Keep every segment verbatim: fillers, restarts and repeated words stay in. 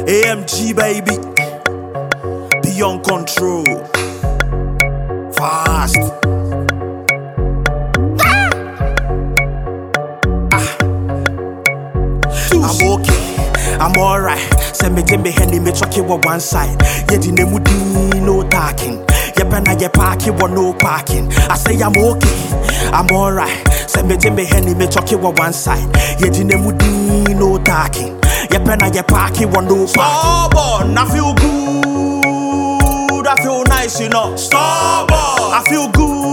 A M G baby, beyond control, fast. Ah. Ah. I'm okay, I'm alright. Send me to me handy me chuck you one side. Yeah, the name would be no talking. Yeah, pen I parking or no parking. I say I'm okay, I'm alright. Send me to me handy me chuck you one side. Yeah, the name would be no talking. Yeah, pen I parking or no parking. Stubborn, I feel good, I feel nice, you know. Stubborn, I feel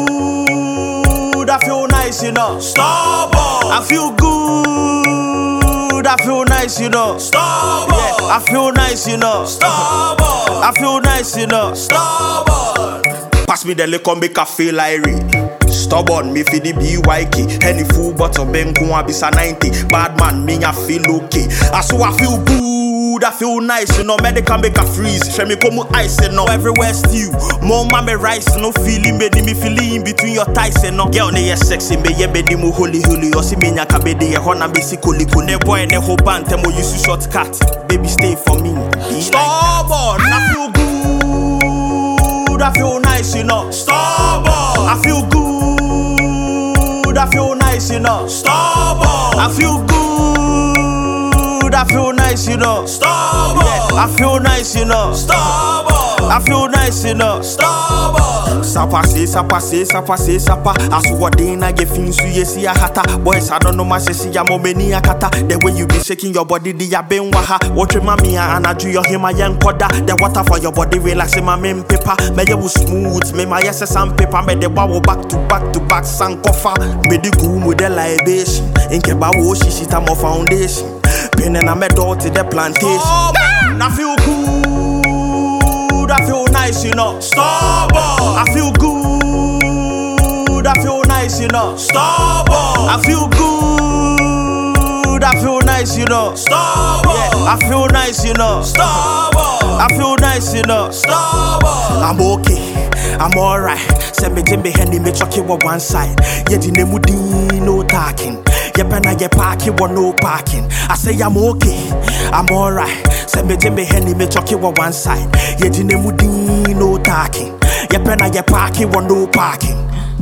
good, I feel nice, you know. Stubborn, I feel good, I feel nice, you know. Stubborn, yeah, I feel nice, you know. Stubborn, I feel nice, you know. Stubborn. Pass me the liquor, make I feel irie. Stubborn, me fi the B Y K. Any full bottle, ben go bisa ninety. Bad man, me I feel okay. I so I feel good, I feel nice, you know. Medical make a freeze. She me come ice, you know. Everywhere stew. More mama rice, no feeling, me me feeling in between your thighs, you know. Girl, ne sexy, me ye bedi mu holy holy. Osi me nyaka bedi ye hona bisi kuli kuli. Ne boy ne ho band, temo use shortcut. Baby stay for me. Stubborn, I feel good, I feel nice, you know. Stubborn, I feel good, I feel nice, you know. Stubborn, I feel good, I feel nice, you know. Stubborn, yeah, I feel nice, you know. Stubborn, I feel nice, you know. Stubborn. Sapa say, sapa say, sapa say, sapa. As what day na get things you see a hata. Boys, I don't know my say ya mo many a kata. The way you be shaking your body, the ya ben waha. Watch my mia and I do your him a young koda. The water for your body relaxing my main paper. Me you smooth, me my yes and paper. Me the wow back to back to back sankofa. Me the goom with the libation. In keba wo she shit am foundation. Pen and I me door to the plantation. Oh, I feel good, I feel nice, you know. Stubborn, I feel good, I feel nice, you know. Stubborn, I feel good, I feel nice, you know. Stubborn, yeah, I feel nice, you know. Stubborn, I feel nice, you know. Stubborn, I'm okay, I'm alright. Send me to me handy me chuck you one side. Yeah, the name would be no talking. Yeah, pen I parking or no parking. I say I'm okay, I'm alright. Send me to me handy me chuck you one side. Yeah, the name would be no talking. Yeah, pen I parking or no parking.